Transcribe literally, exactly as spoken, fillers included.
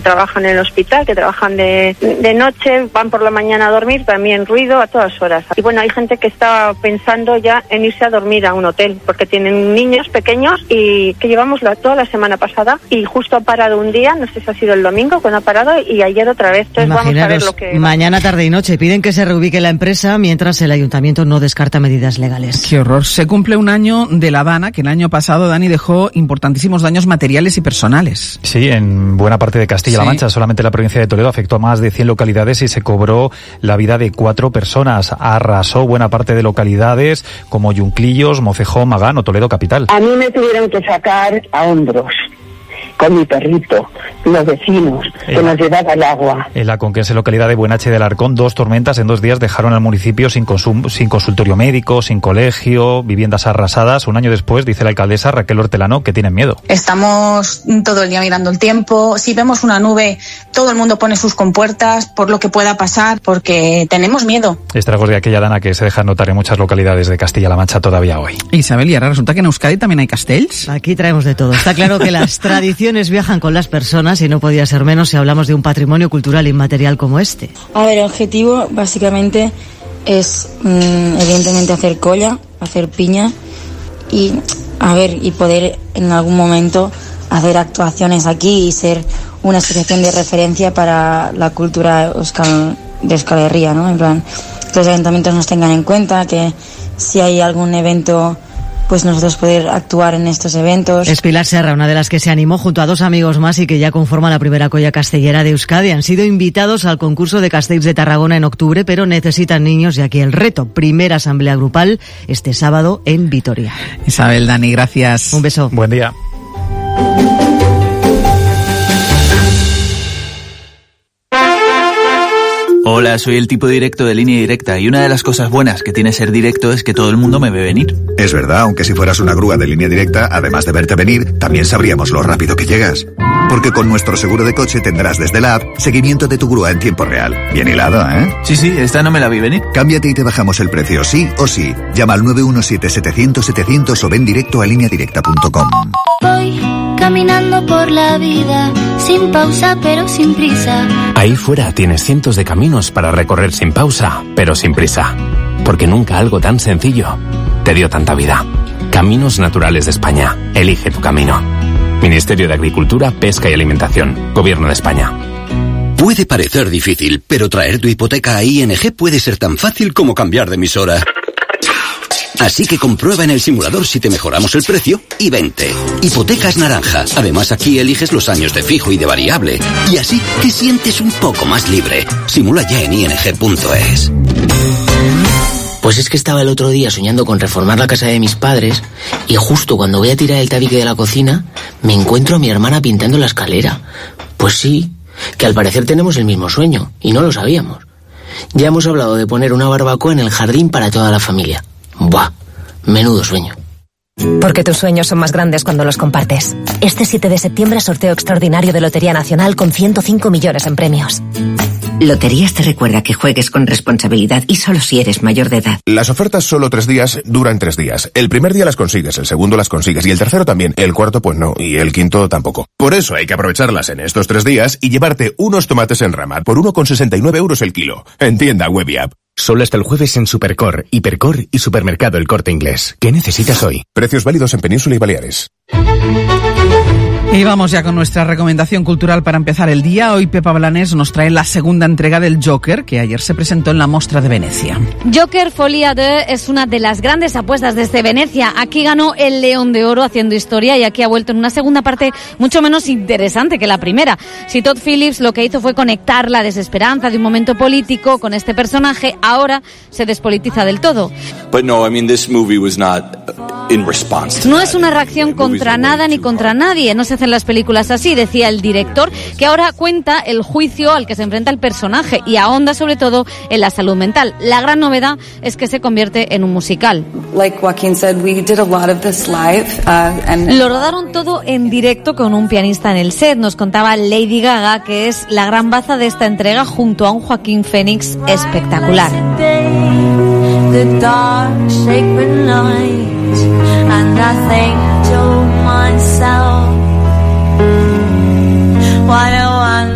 trabajan en el hospital, que trabajan de, de noche, van por la mañana a dormir, también ruido a todas horas. Y bueno, hay gente que está pensando ya en irse a dormir a un hotel, porque tienen niños pequeños y que llevamos la, toda la semana pasada y justo ha parado un día, no sé si ha sido el domingo cuando ha parado, y ayer otra vez. Entonces vamos a ver lo que... Mañana, tarde y noche piden que se reubique la empresa mientras el ayuntamiento no descarta medidas legales. Qué horror. Se cumple un año de La Habana, que el año pasado, Dani, dejó importantísimos daños materiales y personales. Sí, en buena parte de Castilla-La Sí. Mancha. Solamente la provincia de Toledo afectó a más de cien localidades y se cobró la vida de cuatro personas. Arrasó buena parte de localidades como Yunclillos, Mocejón, Magán o Toledo capital. A mí me tuvieron que sacar a hombros con mi perrito, los vecinos, que nos llevaba el agua. En la conquense localidad de Buenache de Alarcón, dos tormentas en dos días dejaron al municipio sin, consum- sin consultorio médico, sin colegio, viviendas arrasadas. Un año después, dice la alcaldesa Raquel Hortelano, que tienen miedo. Estamos todo el día mirando el tiempo. Si vemos una nube, todo el mundo pone sus compuertas por lo que pueda pasar, porque tenemos miedo. Estragos de aquella dana que se dejan notar en muchas localidades de Castilla-La Mancha todavía hoy. Isabel, y ahora resulta que en Euskadi también hay castells. Aquí traemos de todo. Está claro que las tradiciones viajan con las personas y no podía ser menos si hablamos de un patrimonio cultural inmaterial como este. A ver, el objetivo básicamente es mmm, evidentemente hacer colla, hacer piña y a ver y poder en algún momento hacer actuaciones aquí y ser una asociación de referencia para la cultura euskal, de Euskal Herria, ¿no? En plan, que los ayuntamientos nos tengan en cuenta, que si hay algún evento, pues nosotros poder actuar en estos eventos. Es Pilar Serra, una de las que se animó junto a dos amigos más y que ya conforma la primera colla castellera de Euskadi. Han sido invitados al concurso de Castells de Tarragona en octubre, pero necesitan niños y aquí el reto. Primera asamblea grupal este sábado en Vitoria. Isabel, Dani, gracias. Un beso. Buen día. Hola, soy el tipo directo de Línea Directa y una de las cosas buenas que tiene ser directo es que todo el mundo me ve venir. Es verdad, aunque si fueras una grúa de Línea Directa, además de verte venir, también sabríamos lo rápido que llegas. Porque con nuestro seguro de coche tendrás desde la app seguimiento de tu grúa en tiempo real. Bien hilado, ¿eh? Sí, sí, esta no me la vi venir. Cámbiate y te bajamos el precio, sí o sí. Llama al nueve uno siete, setecientos, setecientos o ven directo a línea directa punto com. Voy caminando por la vida, sin pausa pero sin prisa. Ahí fuera tienes cientos de caminos para recorrer sin pausa, pero sin prisa. Porque nunca algo tan sencillo te dio tanta vida. Caminos Naturales de España. Elige tu camino. Ministerio de Agricultura, Pesca y Alimentación. Gobierno de España. Puede parecer difícil, pero traer tu hipoteca a I N G puede ser tan fácil como cambiar de emisora. Así que comprueba en el simulador si te mejoramos el precio y vente. Hipotecas Naranja. Además, aquí eliges los años de fijo y de variable. Y así te sientes un poco más libre. Simula ya en i n g punto es. Pues es que estaba el otro día soñando con reformar la casa de mis padres y justo cuando voy a tirar el tabique de la cocina me encuentro a mi hermana pintando la escalera. Pues sí, que al parecer tenemos el mismo sueño y no lo sabíamos. Ya hemos hablado de poner una barbacoa en el jardín para toda la familia. Buah, menudo sueño. Porque tus sueños son más grandes cuando los compartes. Este siete de septiembre sorteo extraordinario de Lotería Nacional con ciento cinco millones en premios. Loterías te recuerda que juegues con responsabilidad y solo si eres mayor de edad. Las ofertas solo tres días duran tres días. El primer día las consigues, el segundo las consigues y el tercero también. El cuarto pues no y el quinto tampoco. Por eso hay que aprovecharlas en estos tres días y llevarte unos tomates en rama por uno con sesenta y nueve euros el kilo. En tienda web y app. Solo hasta el jueves en Supercor, Hipercor y Supermercado El Corte Inglés. ¿Qué necesitas hoy? Precios válidos en Península y Baleares. Y vamos ya con nuestra recomendación cultural para empezar el día. Hoy Pepa Blanes nos trae la segunda entrega del Joker, que ayer se presentó en la Mostra de Venecia. Joker Folia deux es una de las grandes apuestas desde Venecia. Aquí ganó el León de Oro haciendo historia y aquí ha vuelto en una segunda parte mucho menos interesante que la primera. Si Todd Phillips lo que hizo fue conectar la desesperanza de un momento político con este personaje, ahora se despolitiza del todo. No, I mean, this movie was not in response to no es una reacción contra nada ni contra nadie, no se hacen las películas así, decía el director, que ahora cuenta el juicio al que se enfrenta el personaje y ahonda sobre todo en la salud mental. La gran novedad es que se convierte en un musical. Like Joaquin said, we did a lot of this live, uh, and... Lo rodaron todo en directo con un pianista en el set. Nos contaba Lady Gaga, que es la gran baza de esta entrega, junto a un Joaquín Phoenix espectacular. The dark sacred night, and I think to myself, why do I